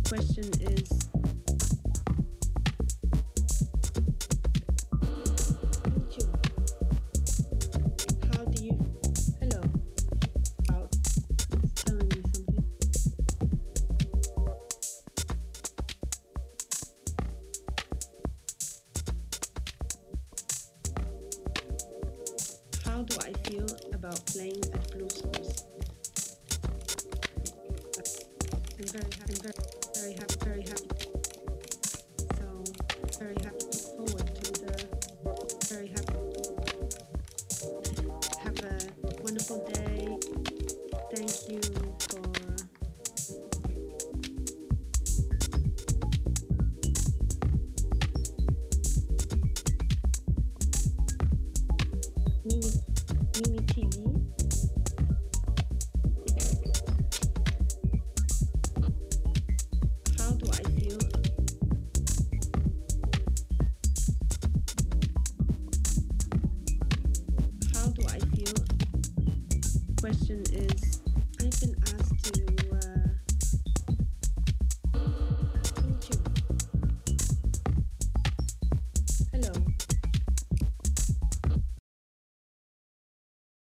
Question is, how do you, hello, out, it's telling me something. How do I feel about playing at Blue Source? I'm very happy, very happy, very happy. So, very happy to look forward to the, very happy. Have a wonderful day. Thank you for Mimi TV. How do I feel? How do I feel? Question is, I've been